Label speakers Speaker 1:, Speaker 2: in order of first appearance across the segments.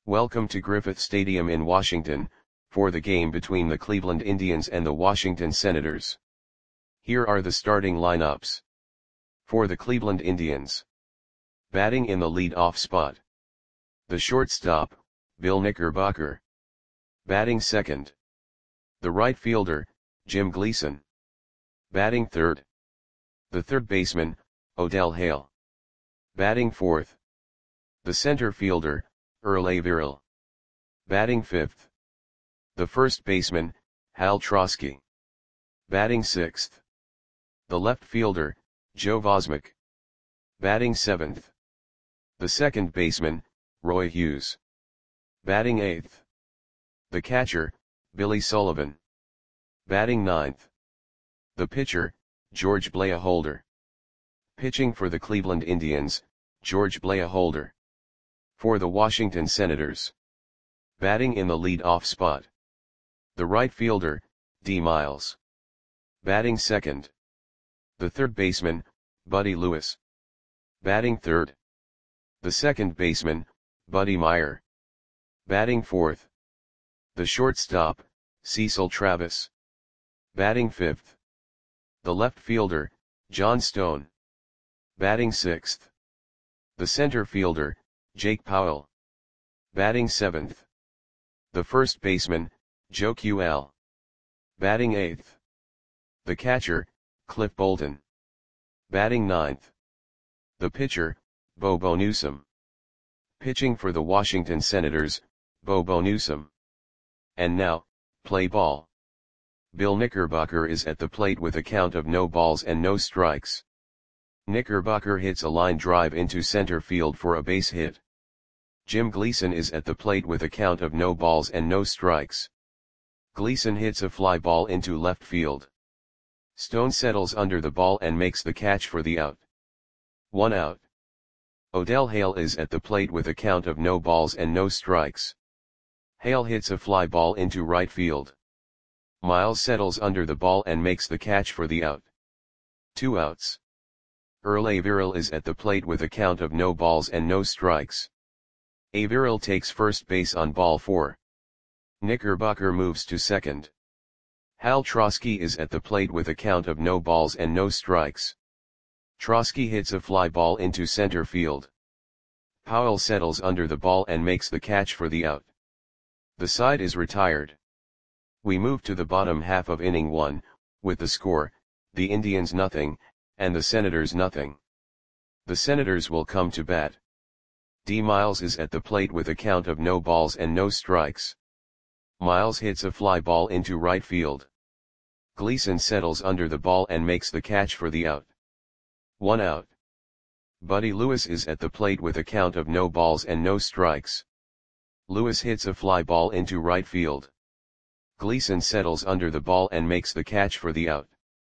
Speaker 1: Welcome to Griffith Stadium in Washington, for the game between the Cleveland Indians and the Washington Senators. Here are the starting lineups. For the Cleveland Indians. Batting in the lead-off spot. The shortstop, Bill Knickerbocker. Batting second. The right fielder, Jim Gleason. Batting third. The third baseman, Odell Hale. Batting fourth. The center fielder, Earl Averill. Batting fifth. The first baseman, Hal Trosky. Batting sixth. The left fielder, Joe Vosmek. Batting seventh. The second baseman, Roy Hughes. Batting eighth. The catcher, Billy Sullivan. Batting ninth. The pitcher, George Blaholder. Pitching for the Cleveland Indians, George Blaholder. For the Washington Senators. Batting in the lead-off spot. The right fielder, D. Miles. Batting second. The third baseman, Buddy Lewis. Batting third. The second baseman, Buddy Meyer. Batting fourth. The shortstop, Cecil Travis. Batting fifth. The left fielder, John Stone. Batting sixth. The center fielder, Jake Powell. Batting seventh. The first baseman, Joe Ql. Batting eighth. The catcher, Cliff Bolton. Batting ninth. The pitcher, Bobo Newsom. Pitching for the Washington Senators, Bobo Newsom. And now, play ball. Bill Knickerbocker is at the plate with a count of no balls and no strikes. Knickerbocker hits a line drive into center field for a base hit. Jim Gleason is at the plate with a count of no balls and no strikes. Gleason hits a fly ball into left field. Stone settles under the ball and makes the catch for the out. 1 out. Odell Hale is at the plate with a count of no balls and no strikes. Hale hits a fly ball into right field. Miles settles under the ball and makes the catch for the out. 2 outs. Earl Averill is at the plate with a count of no balls and no strikes. Averill takes first base on ball 4. Knickerbocker moves to second. Hal Trosky is at the plate with a count of no balls and no strikes. Trosky hits a fly ball into center field. Powell settles under the ball and makes the catch for the out. The side is retired. We move to the bottom half of inning 1, with the score, the Indians nothing, and the Senators nothing. The Senators will come to bat. D. Miles is at the plate with a count of no balls and no strikes. Miles hits a fly ball into right field. Gleason settles under the ball and makes the catch for the out. 1 out. Buddy Lewis is at the plate with a count of no balls and no strikes. Lewis hits a fly ball into right field. Gleason settles under the ball and makes the catch for the out.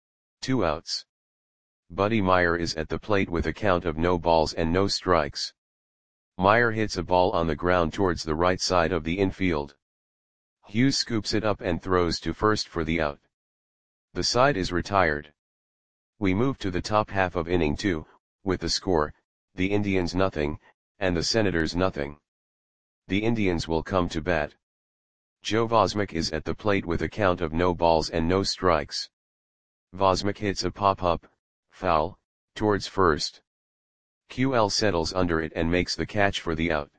Speaker 1: 2 outs. Buddy Meyer is at the plate with a count of no balls and no strikes. Meyer hits a ball on the ground towards the right side of the infield. Hughes scoops it up and throws to first for the out. The side is retired. We move to the top half of inning 2, with the score, the Indians nothing, and the Senators nothing. The Indians will come to bat. Joe Vosmek is at the plate with a count of no balls and no strikes. Vosmek hits a pop-up, foul, towards first. QL settles under it and makes the catch for the out.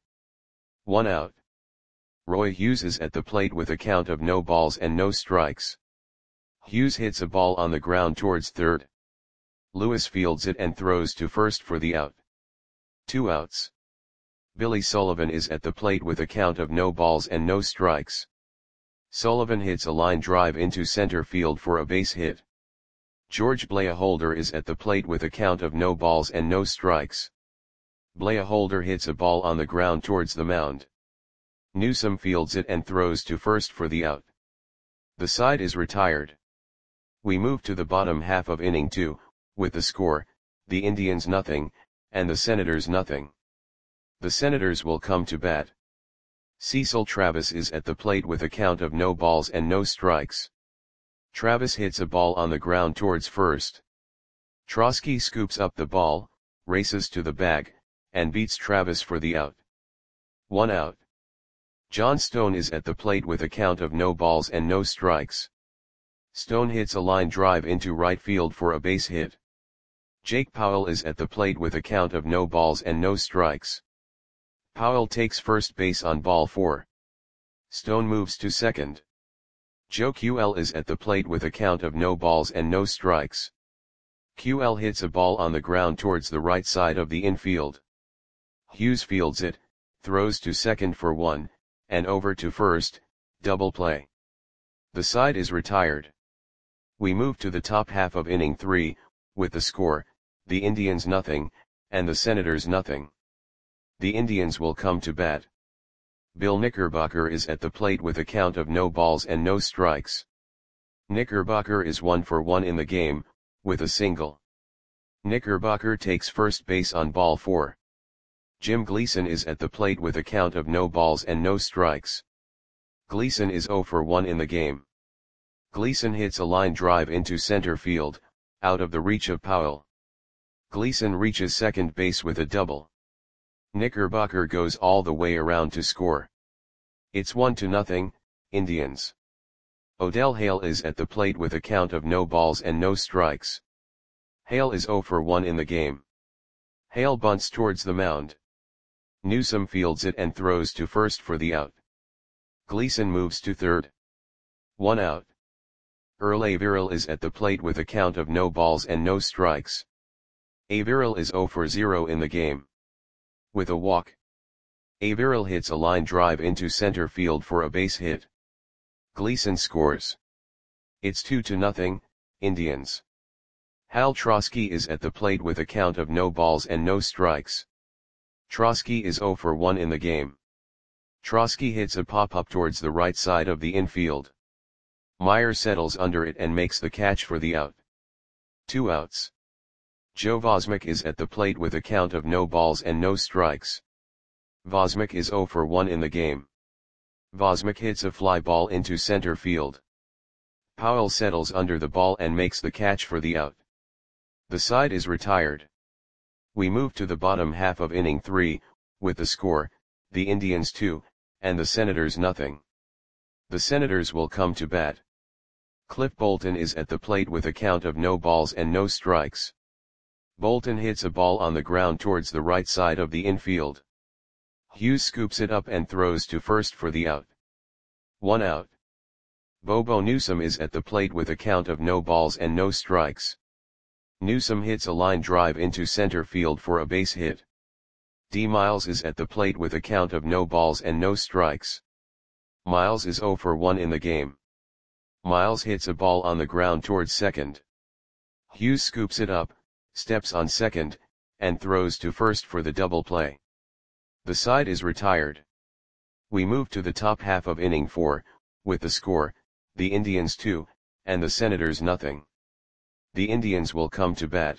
Speaker 1: 1 out. Roy Hughes is at the plate with a count of no balls and no strikes. Hughes hits a ball on the ground towards third. Lewis fields it and throws to first for the out. 2 outs. Billy Sullivan is at the plate with a count of no balls and no strikes. Sullivan hits a line drive into center field for a base hit. George Blaholder is at the plate with a count of no balls and no strikes. Blaholder hits a ball on the ground towards the mound. Newsom fields it and throws to first for the out. The side is retired. We move to the bottom half of inning 2, with the score, the Indians nothing, and the Senators nothing. The Senators will come to bat. Cecil Travis is at the plate with a count of no balls and no strikes. Travis hits a ball on the ground towards first. Trosky scoops up the ball, races to the bag, and beats Travis for the out. 1 out. John Stone is at the plate with a count of no balls and no strikes. Stone hits a line drive into right field for a base hit. Jake Powell is at the plate with a count of no balls and no strikes. Powell takes first base on ball 4. Stone moves to second. Joe QL is at the plate with a count of no balls and no strikes. QL hits a ball on the ground towards the right side of the infield. Hughes fields it, throws to second for 1, and over to first, double play. The side is retired. We move to the top half of inning 3, with the score, the Indians nothing, and the Senators nothing. The Indians will come to bat. Bill Knickerbocker is at the plate with a count of no balls and no strikes. Knickerbocker is 1 for 1 in the game, with a single. Knickerbocker takes first base on ball 4. Jim Gleason is at the plate with a count of no balls and no strikes. Gleason is 0 for 1 in the game. Gleason hits a line drive into center field, out of the reach of Powell. Gleason reaches second base with a double. Knickerbocker goes all the way around to score. It's 1-0, Indians. Odell Hale is at the plate with a count of no balls and no strikes. Hale is 0 for 1 in the game. Hale bunts towards the mound. Newsome fields it and throws to first for the out. Gleason moves to third. 1 out. Earl Averill is at the plate with a count of no balls and no strikes. Averill is 0 for 0 in the game. With a walk, Averill hits a line drive into center field for a base hit. Gleason scores. It's 2-0, Indians. Hal Trosky is at the plate with a count of no balls and no strikes. Trosky is 0 for 1 in the game. Trosky hits a pop-up towards the right side of the infield. Meyer settles under it and makes the catch for the out. 2 outs. Joe Vosmick is at the plate with a count of no balls and no strikes. Vosmick is 0 for 1 in the game. Vosmick hits a fly ball into center field. Powell settles under the ball and makes the catch for the out. The side is retired. We move to the bottom half of inning 3, with the score, the Indians 2, and the Senators nothing. The Senators will come to bat. Cliff Bolton is at the plate with a count of no balls and no strikes. Bolton hits a ball on the ground towards the right side of the infield. Hughes scoops it up and throws to first for the out. 1 out. Bobo Newsome is at the plate with a count of no balls and no strikes. Newsome hits a line drive into center field for a base hit. D. Miles is at the plate with a count of no balls and no strikes. Miles is 0 for 1 in the game. Miles hits a ball on the ground towards second. Hughes scoops it up, steps on second, and throws to first for the double play. The side is retired. We move to the top half of inning 4, with the score, the Indians 2, and the Senators nothing. The Indians will come to bat.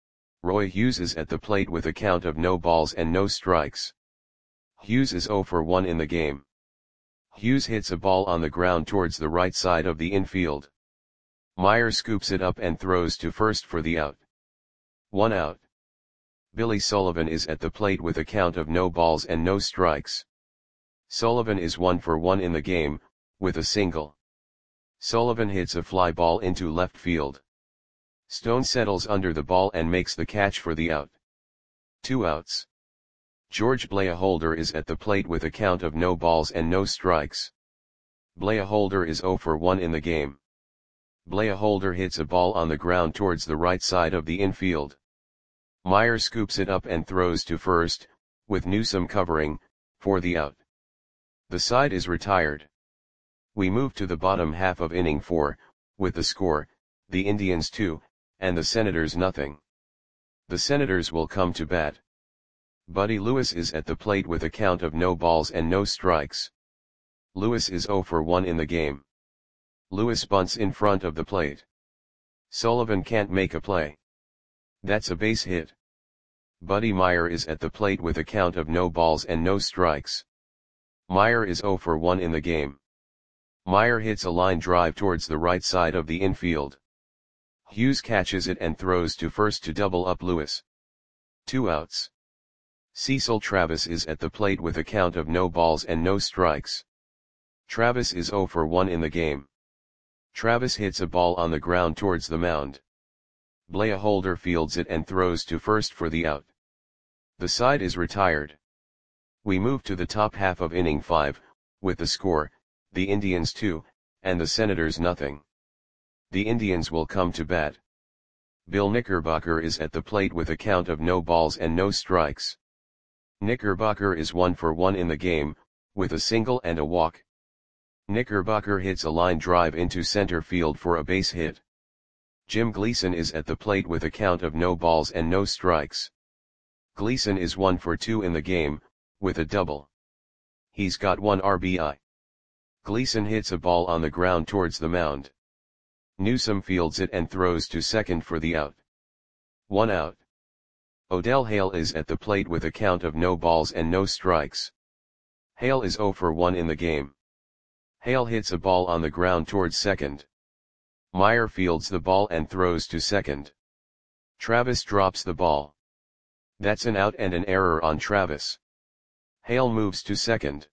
Speaker 1: Roy Hughes is at the plate with a count of no balls and no strikes. Hughes is 0 for 1 in the game. Hughes hits a ball on the ground towards the right side of the infield. Meyer scoops it up and throws to first for the out. 1 out. Billy Sullivan is at the plate with a count of no balls and no strikes. Sullivan is 1 for 1 in the game, with a single. Sullivan hits a fly ball into left field. Stone settles under the ball and makes the catch for the out. 2 outs. George Blaholder is at the plate with a count of no balls and no strikes. Blaholder is 0 for 1 in the game. Blaholder hits a ball on the ground towards the right side of the infield. Meyer scoops it up and throws to first, with Newsome covering, for the out. The side is retired. We move to the bottom half of inning 4, with the score, the Indians 2, and the Senators nothing. The Senators will come to bat. Buddy Lewis is at the plate with a count of no balls and no strikes. Lewis is 0 for 1 in the game. Lewis bunts in front of the plate. Sullivan can't make a play. That's a base hit. Buddy Meyer is at the plate with a count of no balls and no strikes. Meyer is 0 for 1 in the game. Meyer hits a line drive towards the right side of the infield. Hughes catches it and throws to first to double up Lewis. 2 outs. Cecil Travis is at the plate with a count of no balls and no strikes. Travis is 0 for 1 in the game. Travis hits a ball on the ground towards the mound. Blair Holder fields it and throws to first for the out. The side is retired. We move to the top half of inning 5, with the score, the Indians 2, and the Senators nothing. The Indians will come to bat. Bill Knickerbocker is at the plate with a count of no balls and no strikes. Knickerbocker is 1 for 1 in the game, with a single and a walk. Knickerbocker hits a line drive into center field for a base hit. Jim Gleason is at the plate with a count of no balls and no strikes. Gleason is 1 for 2 in the game, with a double. He's got 1 RBI. Gleason hits a ball on the ground towards the mound. Newsom fields it and throws to second for the out. 1 out. Odell Hale is at the plate with a count of no balls and no strikes. Hale is 0 for 1 in the game. Hale hits a ball on the ground towards second. Meyer fields the ball and throws to second. Travis drops the ball. That's an out and an error on Travis. Hale moves to second.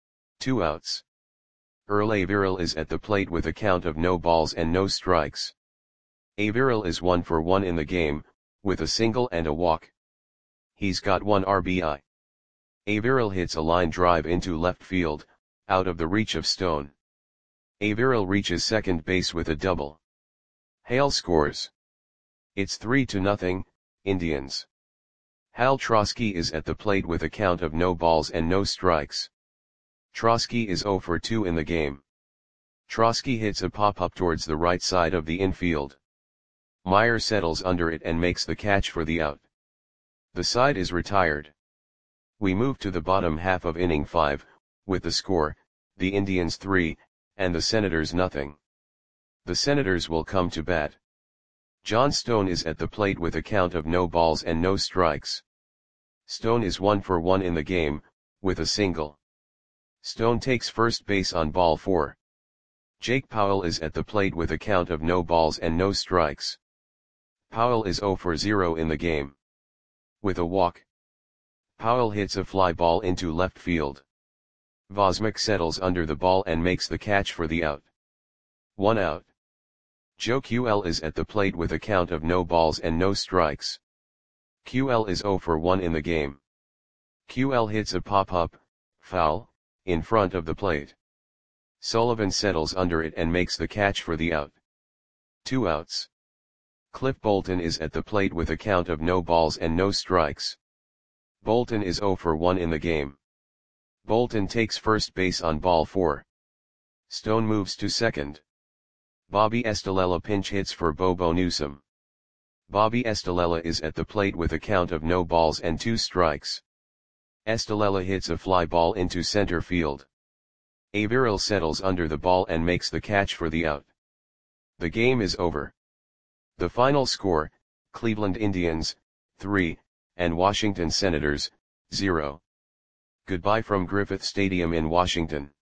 Speaker 1: 2 outs. Earl Averill is at the plate with a count of no balls and no strikes. Averill is 1 for 1 in the game, with a single and a walk. He's got 1 RBI. Averill hits a line drive into left field, out of the reach of Stone. Averill reaches second base with a double. Hale scores. It's 3-0, Indians. Hal Trosky is at the plate with a count of no balls and no strikes. Trosky is 0 for 2 in the game. Trosky hits a pop-up towards the right side of the infield. Meyer settles under it and makes the catch for the out. The side is retired. We move to the bottom half of inning 5, with the score, the Indians 3, and the Senators nothing. The Senators will come to bat. John Stone is at the plate with a count of no balls and no strikes. Stone is 1 for 1 in the game, with a single. Stone takes first base on ball 4. Jake Powell is at the plate with a count of no balls and no strikes. Powell is 0 for 0 in the game. With a walk. Powell hits a fly ball into left field. Vosmick settles under the ball and makes the catch for the out. 1 out. Joe QL is at the plate with a count of no balls and no strikes. QL is 0 for 1 in the game. QL hits a pop-up, foul, in front of the plate. Sullivan settles under it and makes the catch for the out. 2 outs. Cliff Bolton is at the plate with a count of no balls and no strikes. Bolton is 0 for 1 in the game. Bolton takes first base on ball 4. Stone moves to second. Bobby Estalella pinch hits for Bobo Newsom. Bobby Estalella is at the plate with a count of no balls and 2 strikes. Estalella hits a fly ball into center field. Averill settles under the ball and makes the catch for the out. The game is over. The final score, Cleveland Indians, 3, and Washington Senators, 0. Goodbye from Griffith Stadium in Washington.